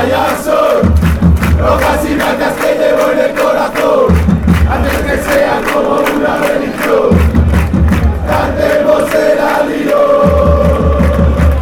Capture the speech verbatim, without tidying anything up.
son rojas y blancas que llevo en el corazón, antes que sea como una religión.